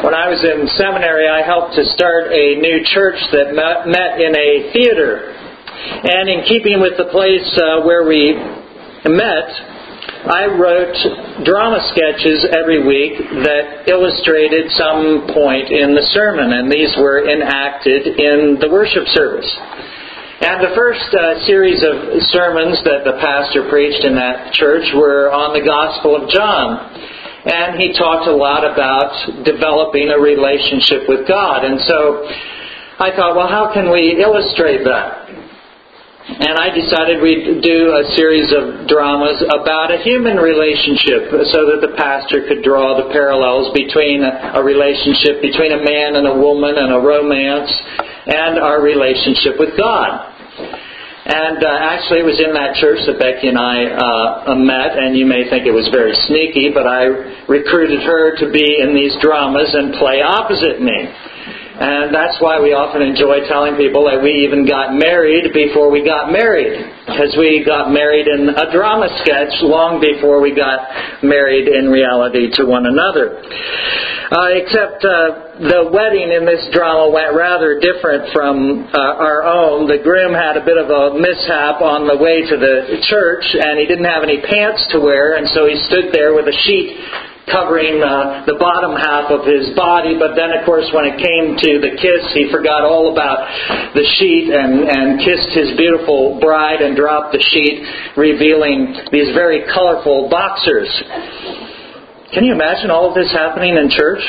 When I was in seminary, I helped to start a new church that met in a theater. And in keeping with the place where we met, I wrote drama sketches every week that illustrated some point in the sermon, and these were enacted in the worship service. And the first series of sermons that the pastor preached in that church were on the Gospel of John. And he talked a lot about developing a relationship with God. And so I thought, well, how can we illustrate that? And I decided we'd do a series of dramas about a human relationship so that the pastor could draw the parallels between a relationship between a man and a woman and a romance and our relationship with God. And actually it was in that church that Becky and I met, and you may think it was very sneaky, but I recruited her to be in these dramas and play opposite me. And that's why we often enjoy telling people that we even got married before we got married. Because we got married in a drama sketch long before we got married in reality to one another. Except the wedding in this drama went rather different from our own. The groom had a bit of a mishap on the way to the church, and he didn't have any pants to wear, and so he stood there with a sheet covering the bottom half of his body. But then, of course, when it came to the kiss, he forgot all about the sheet and kissed his beautiful bride and dropped the sheet, revealing these very colorful boxers. Can you imagine all of this happening in church?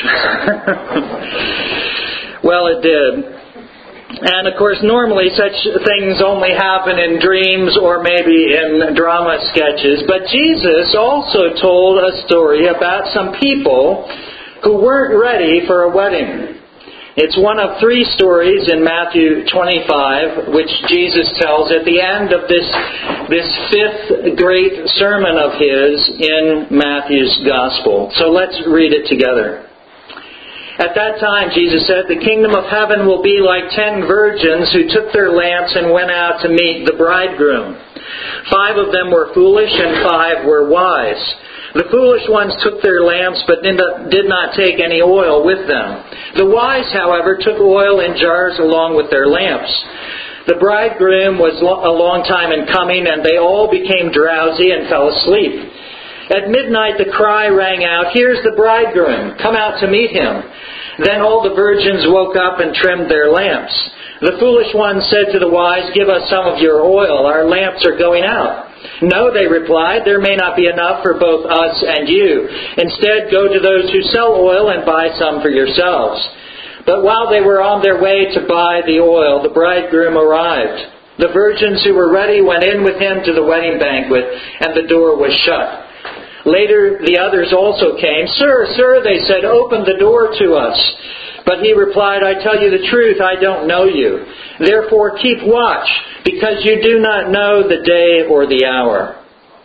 Well, it did. And, of course, normally such things only happen in dreams or maybe in drama sketches. But Jesus also told a story about some people who weren't ready for a wedding. It's one of three stories in Matthew 25, which Jesus tells at the end of this fifth great sermon of His in Matthew's Gospel. So let's read it together. At that time, Jesus said, "The kingdom of heaven will be like 10 virgins who took their lamps and went out to meet the bridegroom. 5 of them were foolish and 5 were wise. The foolish ones took their lamps but did not take any oil with them. The wise, however, took oil in jars along with their lamps. The bridegroom was a long time in coming, and they all became drowsy and fell asleep. At midnight the cry rang out, 'Here's the bridegroom, come out to meet him.' Then all the virgins woke up and trimmed their lamps. The foolish ones said to the wise, 'Give us some of your oil, our lamps are going out.' 'No,' they replied, 'there may not be enough for both us and you. Instead, go to those who sell oil and buy some for yourselves.' But while they were on their way to buy the oil, the bridegroom arrived. The virgins who were ready went in with him to the wedding banquet, and the door was shut. Later the others also came. 'Sir, sir,' they said, 'open the door to us.' But he replied, 'I tell you the truth, I don't know you. Therefore keep watch, because you do not know the day or the hour.'"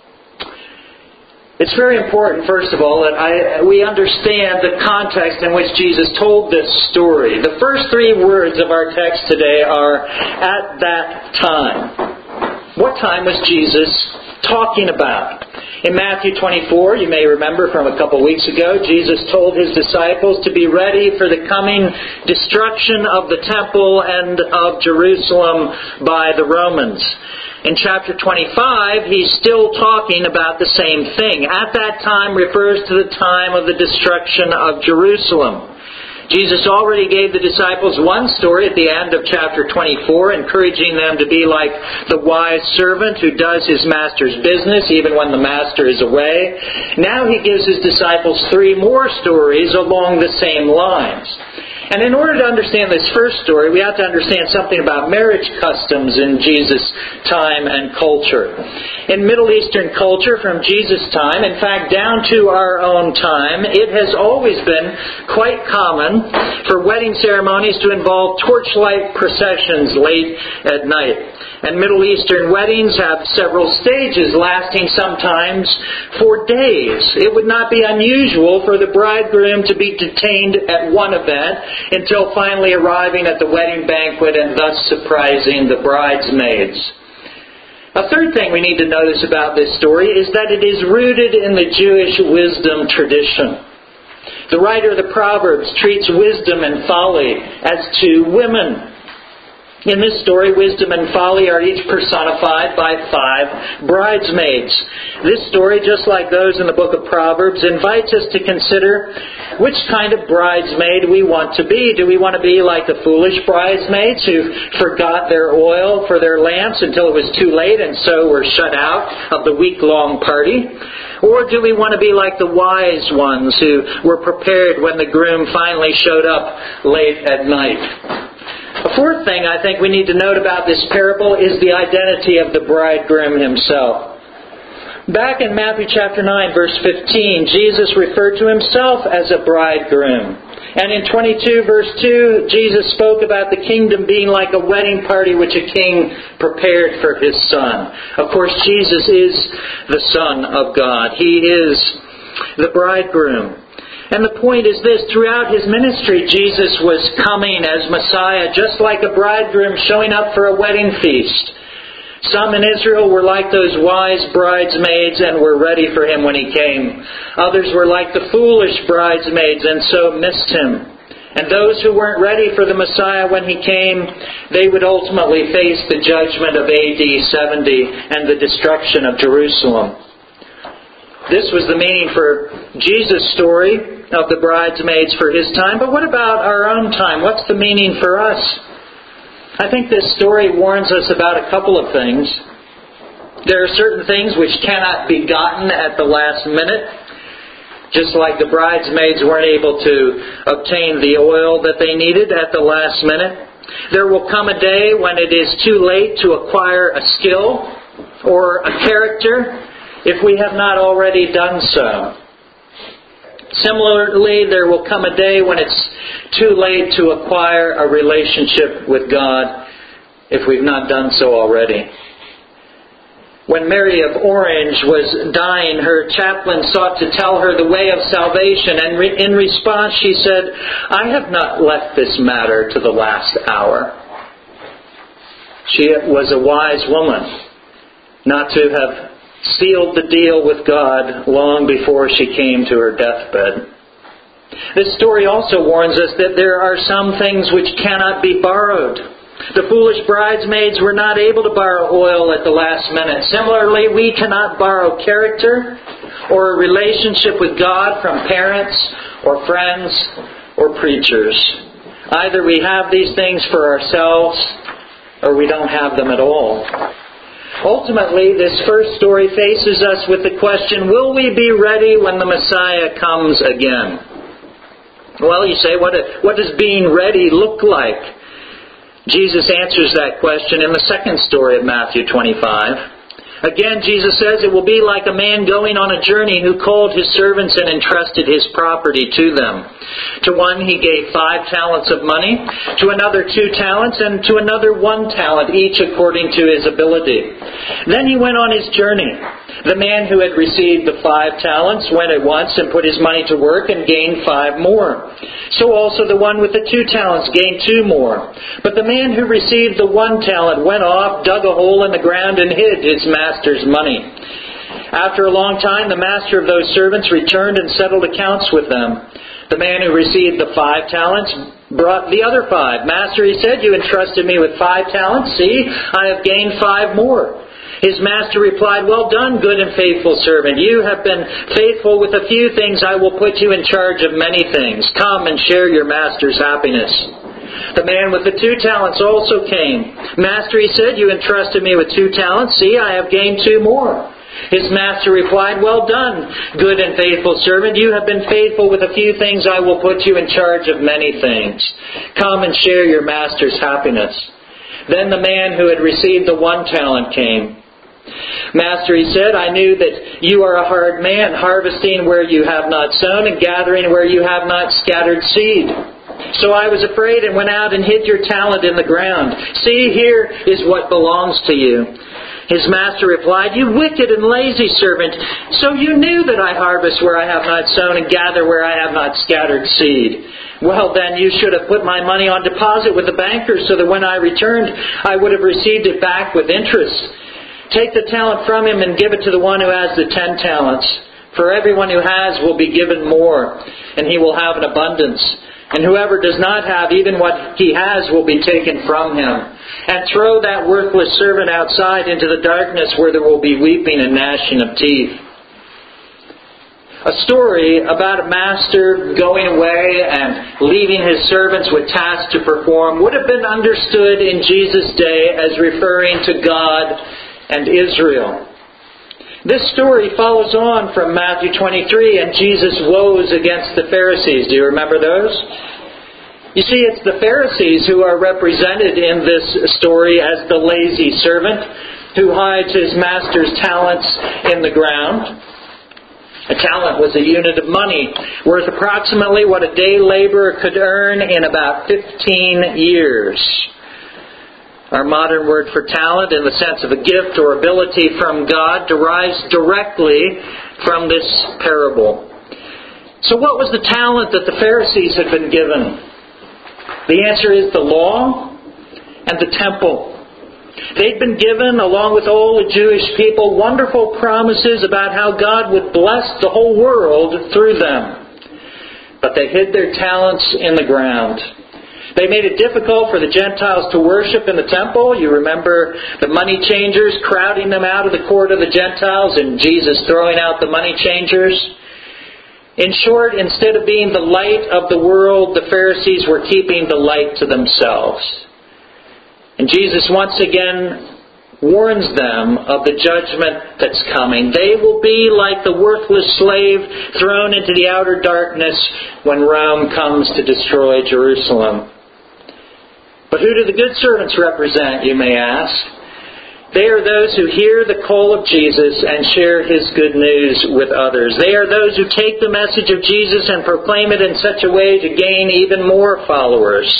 It's very important, first of all, that we understand the context in which Jesus told this story. The first 3 words of our text today are, "at that time." What time was Jesus talking about? In Matthew 24, you may remember from a couple weeks ago, Jesus told His disciples to be ready for the coming destruction of the temple and of Jerusalem by the Romans. In chapter 25, He's still talking about the same thing. At that time refers to the time of the destruction of Jerusalem. Jesus already gave the disciples one story at the end of chapter 24, encouraging them to be like the wise servant who does his master's business even when the master is away. Now He gives His disciples 3 more stories along the same lines. And in order to understand this first story, we have to understand something about marriage customs in Jesus' time and culture. In Middle Eastern culture from Jesus' time, in fact down to our own time, it has always been quite common for wedding ceremonies to involve torchlight processions late at night. And Middle Eastern weddings have several stages lasting sometimes for days. It would not be unusual for the bridegroom to be detained at one event until finally arriving at the wedding banquet and thus surprising the bridesmaids. A third thing we need to notice about this story is that it is rooted in the Jewish wisdom tradition. The writer of the Proverbs treats wisdom and folly as two women. In this story, wisdom and folly are each personified by 5 bridesmaids. This story, just like those in the book of Proverbs, invites us to consider which kind of bridesmaid we want to be. Do we want to be like the foolish bridesmaids who forgot their oil for their lamps until it was too late and so were shut out of the week-long party? Or do we want to be like the wise ones who were prepared when the groom finally showed up late at night? A fourth thing I think we need to note about this parable is the identity of the bridegroom himself. Back in Matthew chapter 9, verse 15, Jesus referred to himself as a bridegroom. And in 22, verse 2, Jesus spoke about the kingdom being like a wedding party which a king prepared for his son. Of course, Jesus is the Son of God. He is the bridegroom. And the point is this: throughout his ministry, Jesus was coming as Messiah, just like a bridegroom showing up for a wedding feast. Some in Israel were like those wise bridesmaids and were ready for him when he came. Others were like the foolish bridesmaids and so missed him. And those who weren't ready for the Messiah when he came, they would ultimately face the judgment of AD 70 and the destruction of Jerusalem. This was the meaning for Jesus' story of the bridesmaids for his time. But what about our own time? What's the meaning for us? I think this story warns us about a couple of things. There are certain things which cannot be gotten at the last minute. Just like the bridesmaids weren't able to obtain the oil that they needed at the last minute. There will come a day when it is too late to acquire a skill or a character if we have not already done so. Similarly, there will come a day when it's too late to acquire a relationship with God if we've not done so already. When Mary of Orange was dying, her chaplain sought to tell her the way of salvation, and in response she said, "I have not left this matter to the last hour." She was a wise woman, not to have sealed the deal with God long before she came to her deathbed. This story also warns us that there are some things which cannot be borrowed. The foolish bridesmaids were not able to borrow oil at the last minute. Similarly, we cannot borrow character or a relationship with God from parents or friends or preachers. Either we have these things for ourselves or we don't have them at all. Ultimately, this first story faces us with the question, will we be ready when the Messiah comes again? Well, you say, what does being ready look like? Jesus answers that question in the second story of Matthew 25. Again, Jesus says, it will be like a man going on a journey who called his servants and entrusted his property to them. To one he gave 5 talents of money, to another 2 talents, and to another 1 talent, each according to his ability. Then he went on his journey. The man who had received the 5 talents went at once and put his money to work and gained 5 more. So also the one with the 2 talents gained 2 more. But the man who received the 1 talent went off, dug a hole in the ground, and hid his master's money. After a long time, the master of those servants returned and settled accounts with them. The man who received the 5 talents brought the other 5. Master, he said, you entrusted me with 5 talents. See, I have gained 5 more. His master replied, well done, good and faithful servant. You have been faithful with a few things. I will put you in charge of many things. Come and share your master's happiness. The man with the 2 talents also came. Master, he said, you entrusted me with 2 talents. See, I have gained 2 more. His master replied, well done, good and faithful servant. You have been faithful with a few things. I will put you in charge of many things. Come and share your master's happiness. Then the man who had received the 1 talent came. Master, he said, I knew that you are a hard man, harvesting where you have not sown and gathering where you have not scattered seed. So I was afraid and went out and hid your talent in the ground. See, here is what belongs to you. His master replied, you wicked and lazy servant, so you knew that I harvest where I have not sown and gather where I have not scattered seed. Well, then you should have put my money on deposit with the bankers so that when I returned, I would have received it back with interest. Take the talent from him and give it to the one who has the 10 talents. For everyone who has will be given more, and he will have an abundance. And whoever does not have, even what he has will be taken from him. And throw that worthless servant outside into the darkness where there will be weeping and gnashing of teeth. A story about a master going away and leaving his servants with tasks to perform would have been understood in Jesus' day as referring to God and Israel. This story follows on from Matthew 23 and Jesus' woes against the Pharisees. Do you remember those? You see, it's the Pharisees who are represented in this story as the lazy servant who hides his master's talents in the ground. A talent was a unit of money worth approximately what a day laborer could earn in about 15 years. Our modern word for talent, in the sense of a gift or ability from God, derives directly from this parable. So what was the talent that the Pharisees had been given? The answer is the law and the temple. They'd been given, along with all the Jewish people, wonderful promises about how God would bless the whole world through them. But they hid their talents in the ground. They made it difficult for the Gentiles to worship in the temple. You remember the money changers crowding them out of the court of the Gentiles and Jesus throwing out the money changers. In short, instead of being the light of the world, the Pharisees were keeping the light to themselves. And Jesus once again warns them of the judgment that's coming. They will be like the worthless slave thrown into the outer darkness when Rome comes to destroy Jerusalem. But who do the good servants represent, you may ask? They are those who hear the call of Jesus and share His good news with others. They are those who take the message of Jesus and proclaim it in such a way to gain even more followers.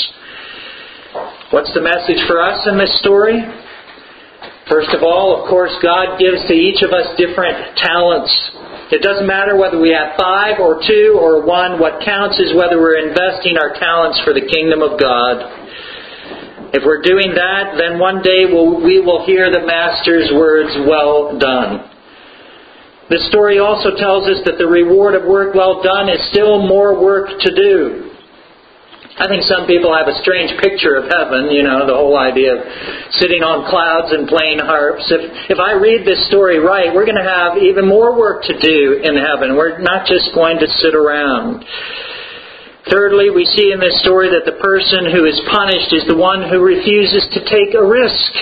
What's the message for us in this story? First of all, of course, God gives to each of us different talents. It doesn't matter whether we have 5 or 2 or 1. What counts is whether we're investing our talents for the kingdom of God. If we're doing that, then one day we will hear the Master's words, "Well done." This story also tells us that the reward of work well done is still more work to do. I think some people have a strange picture of heaven, the whole idea of sitting on clouds and playing harps. If I read this story right, we're going to have even more work to do in heaven. We're not just going to sit around. Thirdly, we see in this story that the person who is punished is the one who refuses to take a risk.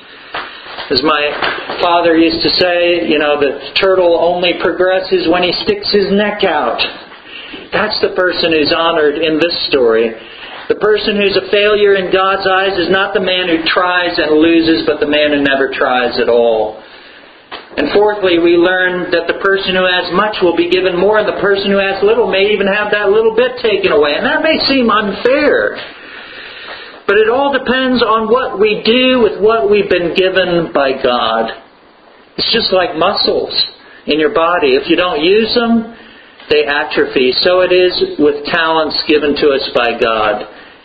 As my father used to say, the turtle only progresses when he sticks his neck out. That's the person who's honored in this story. The person who's a failure in God's eyes is not the man who tries and loses, but the man who never tries at all. And fourthly, we learn that the person who has much will be given more, and the person who has little may even have that little bit taken away. And that may seem unfair. But it all depends on what we do with what we've been given by God. It's just like muscles in your body. If you don't use them, they atrophy. So it is with talents given to us by God.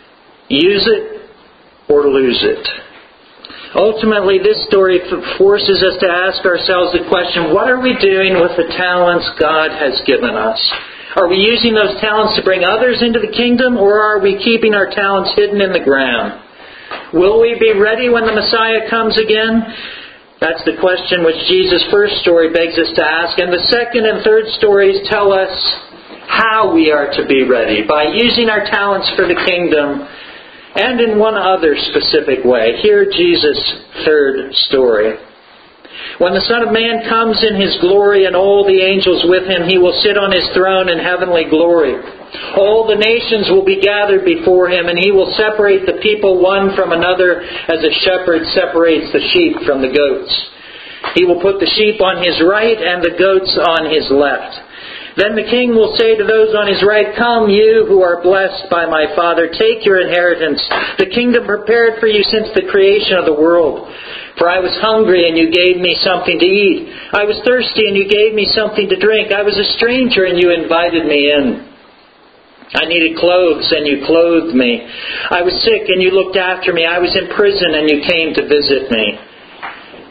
Use it or lose it. Ultimately, this story forces us to ask ourselves the question, what are we doing with the talents God has given us? Are we using those talents to bring others into the kingdom, or are we keeping our talents hidden in the ground? Will we be ready when the Messiah comes again? That's the question which Jesus' first story begs us to ask. And the second and third stories tell us how we are to be ready, by using our talents for the kingdom. And in one other specific way. Hear Jesus' third story. When the Son of Man comes in His glory and all the angels with Him, He will sit on His throne in heavenly glory. All the nations will be gathered before Him, and He will separate the people one from another as a shepherd separates the sheep from the goats. He will put the sheep on His right and the goats on His left. Then the King will say to those on His right, "Come, you who are blessed by my Father, take your inheritance, the kingdom prepared for you since the creation of the world. For I was hungry, and you gave me something to eat. I was thirsty, and you gave me something to drink. I was a stranger, and you invited me in. I needed clothes, and you clothed me. I was sick, and you looked after me. I was in prison, and you came to visit me."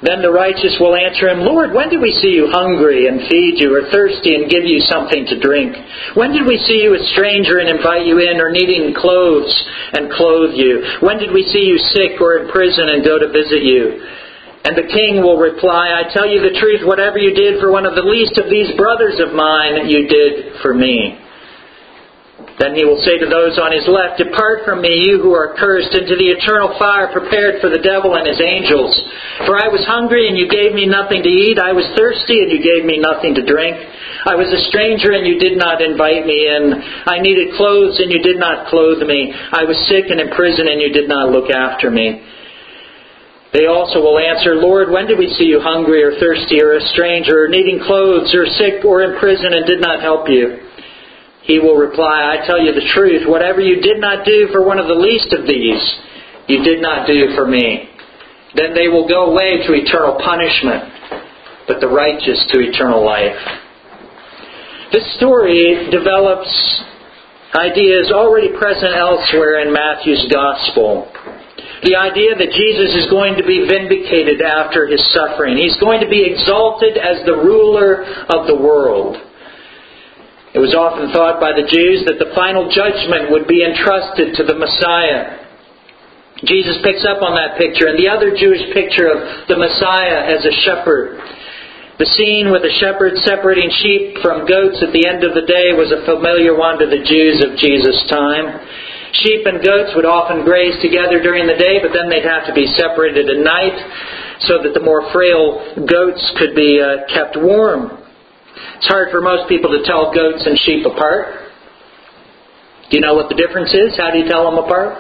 Then the righteous will answer him, Lord, when did we see you hungry and feed you, or thirsty and give you something to drink? When did we see you a stranger and invite you in, or needing clothes and clothe you? When did we see you sick or in prison and go to visit you? And the king will reply, I tell you the truth, whatever you did for one of the least of these brothers of mine, you did for me. Then he will say to those on his left, Depart from me, you who are cursed, into the eternal fire prepared for the devil and his angels. For I was hungry, and you gave me nothing to eat. I was thirsty, and you gave me nothing to drink. I was a stranger, and you did not invite me in. I needed clothes, and you did not clothe me. I was sick and in prison, and you did not look after me. They also will answer, Lord, when did we see you hungry or thirsty or a stranger or needing clothes or sick or in prison and did not help you? He will reply, I tell you the truth, whatever you did not do for one of the least of these, you did not do for me. Then they will go away to eternal punishment, but the righteous to eternal life. This story develops ideas already present elsewhere in Matthew's Gospel. The idea that Jesus is going to be vindicated after His suffering. He's going to be exalted as the ruler of the world. It was often thought by the Jews that the final judgment would be entrusted to the Messiah. Jesus picks up on that picture and the other Jewish picture of the Messiah as a shepherd. The scene with a shepherd separating sheep from goats at the end of the day was a familiar one to the Jews of Jesus' time. Sheep and goats would often graze together during the day, but then they'd have to be separated at night so that the more frail goats could be kept warm. It's hard for most people to tell goats and sheep apart. Do you know what the difference is? How do you tell them apart?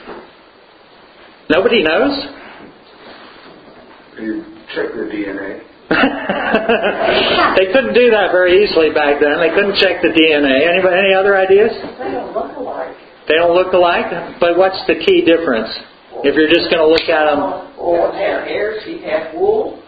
Nobody knows? You check the DNA. They couldn't do that very easily back then. They couldn't check the DNA. Any other ideas? They don't look alike. They don't look alike? But what's the key difference? If you're just going to look at them... One have hair, sheep have wool.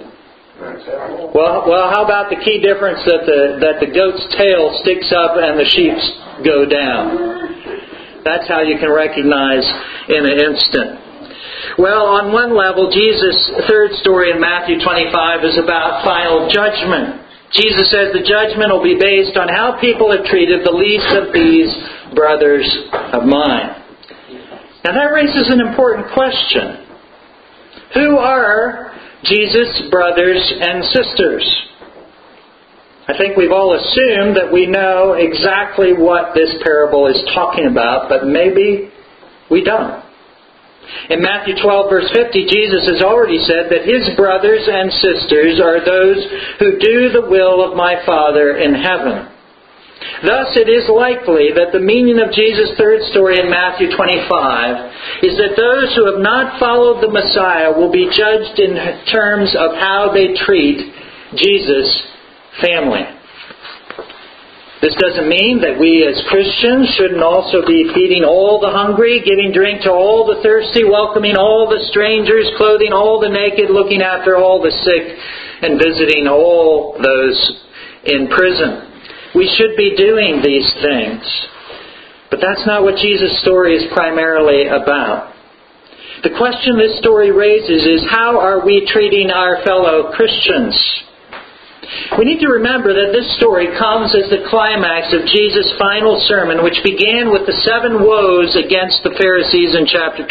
Well, how about the key difference that the goat's tail sticks up and the sheep's go down? That's how you can recognize in an instant. Well, on one level, Jesus' third story in Matthew 25 is about final judgment. Jesus says the judgment will be based on how people have treated the least of these brothers of mine. Now that raises an important question. Who are Jesus' brothers and sisters? I think we've all assumed that we know exactly what this parable is talking about, but maybe we don't. In Matthew 12, verse 50, Jesus has already said that His brothers and sisters are those who do the will of my Father in heaven. Thus, it is likely that the meaning of Jesus' third story in Matthew 25 is that those who have not followed the Messiah will be judged in terms of how they treat Jesus' family. This doesn't mean that we as Christians shouldn't also be feeding all the hungry, giving drink to all the thirsty, welcoming all the strangers, clothing all the naked, looking after all the sick, and visiting all those in prison. We should be doing these things. But that's not what Jesus' story is primarily about. The question this story raises is, how are we treating our fellow Christians? We need to remember that this story comes as the climax of Jesus' final sermon, which began with the 7 woes against the Pharisees in chapter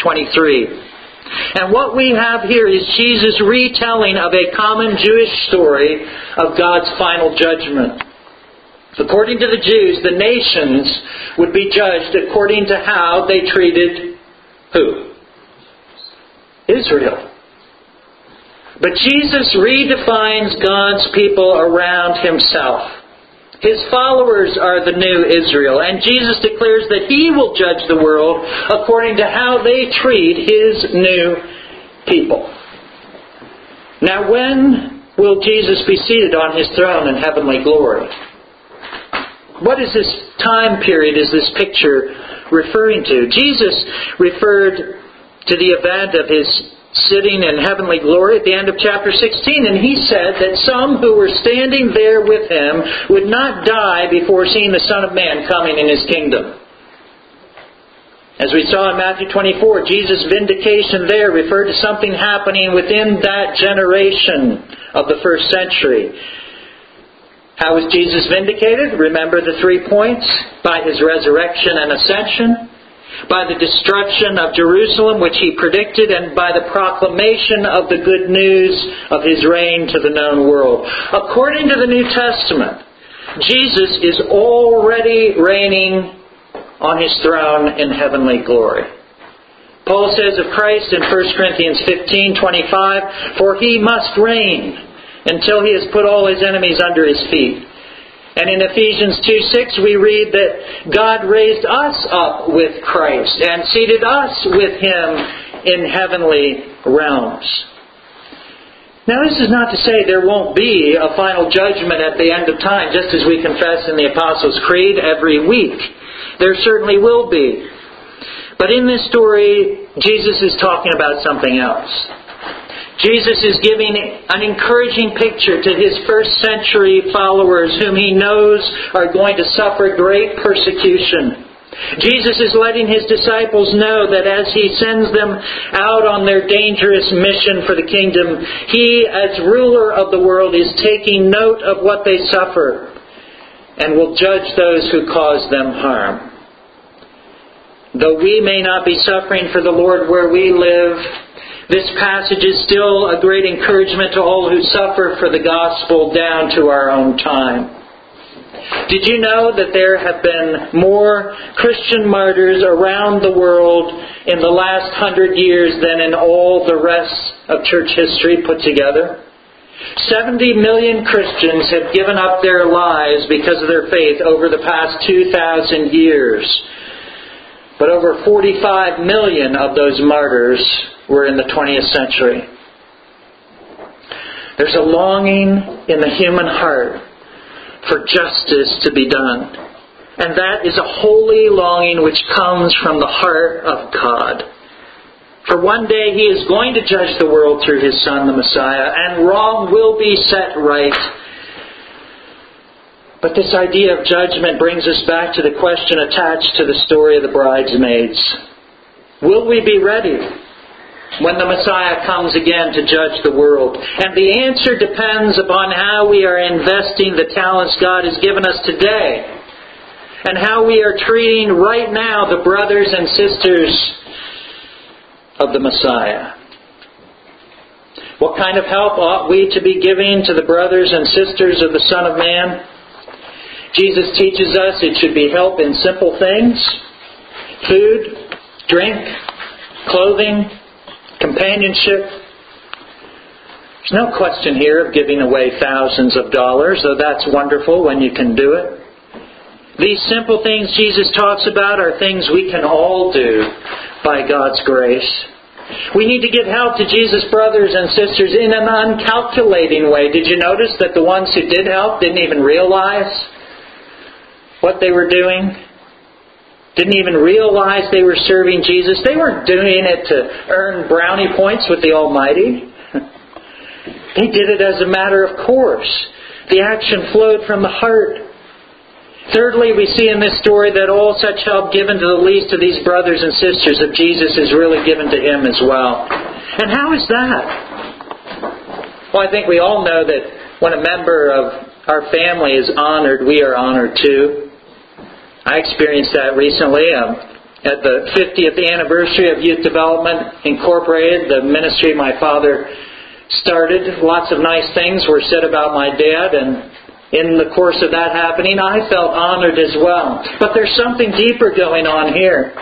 23. And what we have here is Jesus' retelling of a common Jewish story of God's final judgment. According to the Jews, the nations would be judged according to how they treated who? Israel. But Jesus redefines God's people around Himself. His followers are the new Israel, and Jesus declares that He will judge the world according to how they treat His new people. Now, when will Jesus be seated on His throne in heavenly glory? What is this time period is this picture referring to? Jesus referred to the event of His sitting in heavenly glory at the end of chapter 16, and He said that some who were standing there with Him would not die before seeing the Son of Man coming in His kingdom. As we saw in Matthew 24, Jesus' vindication there referred to something happening within that generation of the first century. How was Jesus vindicated? Remember the 3 points. By His resurrection and ascension, by the destruction of Jerusalem, which He predicted, and by the proclamation of the good news of His reign to the known world. According to the New Testament, Jesus is already reigning on His throne in heavenly glory. Paul says of Christ in 1 Corinthians 15:25, "For He must reign until He has put all His enemies under His feet." And in Ephesians 2:6 we read that God raised us up with Christ and seated us with Him in heavenly realms. Now this is not to say there won't be a final judgment at the end of time, just as we confess in the Apostles' Creed every week. There certainly will be. But in this story, Jesus is talking about something else. Jesus is giving an encouraging picture to His first century followers whom He knows are going to suffer great persecution. Jesus is letting His disciples know that as He sends them out on their dangerous mission for the kingdom, He, as ruler of the world, is taking note of what they suffer and will judge those who cause them harm. Though we may not be suffering for the Lord where we live, this passage is still a great encouragement to all who suffer for the gospel down to our own time. Did you know that there have been more Christian martyrs around the world in the last 100 years than in all the rest of church history put together? 70 million Christians have given up their lives because of their faith over the past 2,000 years. But over 45 million of those martyrs were in the 20th century. There's a longing in the human heart for justice to be done. And that is a holy longing which comes from the heart of God. For one day He is going to judge the world through His Son, the Messiah, and wrong will be set right. But this idea of judgment brings us back to the question attached to the story of the bridesmaids. Will we be ready when the Messiah comes again to judge the world? And the answer depends upon how we are investing the talents God has given us today, and how we are treating right now the brothers and sisters of the Messiah. What kind of help ought we to be giving to the brothers and sisters of the Son of Man? Jesus teaches us it should be help in simple things: food, drink, clothing, companionship. There's no question here of giving away thousands of dollars, though that's wonderful when you can do it. These simple things Jesus talks about are things we can all do by God's grace. We need to give help to Jesus' brothers and sisters in an uncalculating way. Did you notice that the ones who did help didn't even realize what they were doing? Didn't even realize they were serving Jesus? They weren't doing it to earn brownie points with the Almighty. They did it as a matter of course. The action flowed from the heart. Thirdly, we see in this story that all such help given to the least of these brothers and sisters of Jesus is really given to Him as well. And how is that? Well, I think we all know that when a member of our family is honored, we are honored too. I experienced that recently at the 50th anniversary of Youth Development Incorporated, the ministry my father started. Lots of nice things were said about my dad, and in the course of that happening, I felt honored as well. But there's something deeper going on here.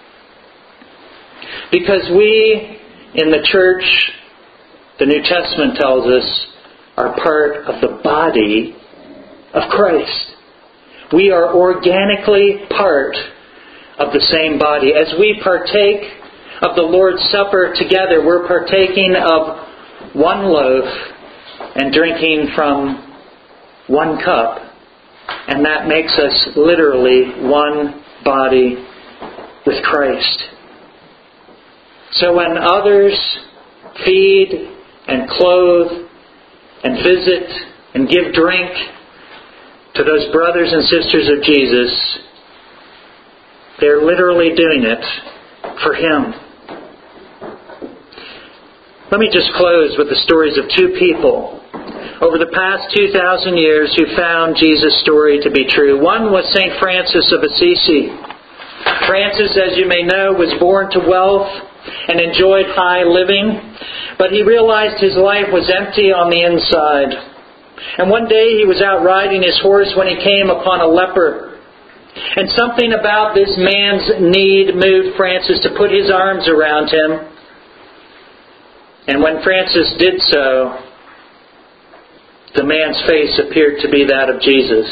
Because we, in the church, the New Testament tells us, are part of the body of Christ. We are organically part of the same body. As we partake of the Lord's Supper together, we're partaking of one loaf and drinking from one cup. And that makes us literally one body with Christ. So when others feed and clothe and visit and give drink to those brothers and sisters of Jesus, they're literally doing it for Him. Let me just close with the stories of two people over the past 2,000 years who found Jesus' story to be true. One was St. Francis of Assisi. Francis, as you may know, was born to wealth and enjoyed high living, but he realized his life was empty on the inside. And one day he was out riding his horse when he came upon a leper. And something about this man's need moved Francis to put his arms around him. And when Francis did so, the man's face appeared to be that of Jesus.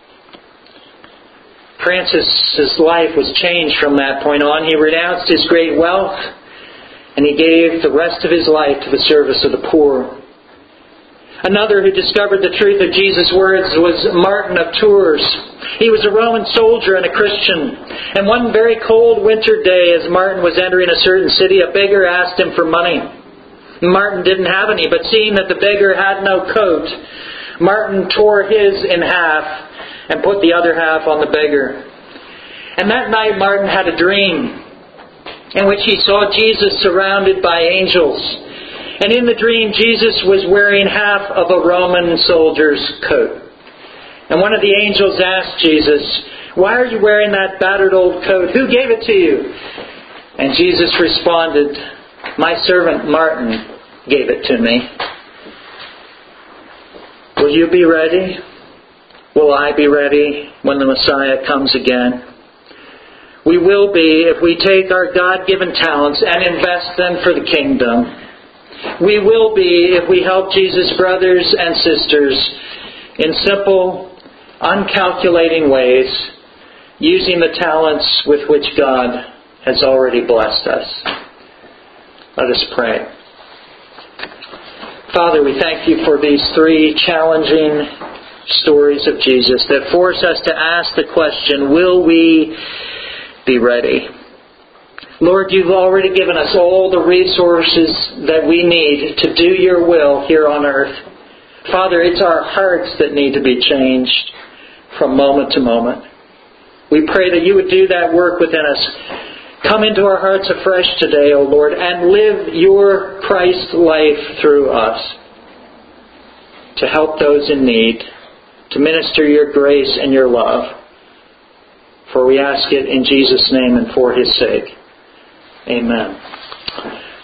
Francis's life was changed from that point on. He renounced his great wealth, and he gave the rest of his life to the service of the poor. Another who discovered the truth of Jesus' words was Martin of Tours. He was a Roman soldier and a Christian. And one very cold winter day, as Martin was entering a certain city, a beggar asked him for money. Martin didn't have any, but seeing that the beggar had no coat, Martin tore his in half and put the other half on the beggar. And that night Martin had a dream in which he saw Jesus surrounded by angels. And in the dream, Jesus was wearing half of a Roman soldier's coat. And one of the angels asked Jesus, "Why are you wearing that battered old coat? Who gave it to you?" And Jesus responded, "My servant Martin gave it to me." Will you be ready? Will I be ready when the Messiah comes again? We will be if we take our God-given talents and invest them for the kingdom. We will be if we help Jesus' brothers and sisters in simple, uncalculating ways, using the talents with which God has already blessed us. Let us pray. Father, we thank you for these three challenging stories of Jesus that force us to ask the question, will we be ready? Lord, you've already given us all the resources that we need to do your will here on earth. Father, it's our hearts that need to be changed from moment to moment. We pray that you would do that work within us. Come into our hearts afresh today, O Lord, and live your Christ life through us to help those in need, to minister your grace and your love. For we ask it in Jesus' name and for His sake. Amen.